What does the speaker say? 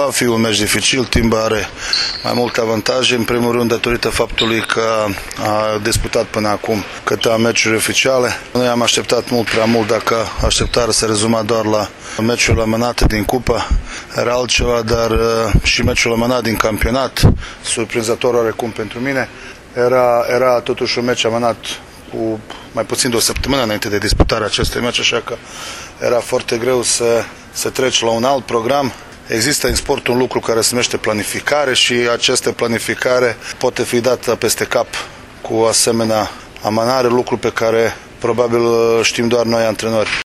Va fi un meci dificil, Timba are mai multe avantaje, în primul rând datorită faptului că a disputat până acum câteva meciuri oficiale. Noi am așteptat mult prea mult, dacă așteptarea se rezuma doar la meciul amânat din cupă, era altceva, dar și meciul amânat din campionat, surprinzător oarecum pentru mine, era totuși un meci amânat cu mai puțin de o săptămână înainte de disputarea acestui meci, așa că era foarte greu să treci la un alt program. Există în sport un lucru care se numește planificare și această planificare poate fi dată peste cap cu asemenea amânare, lucru pe care probabil știm doar noi antrenori.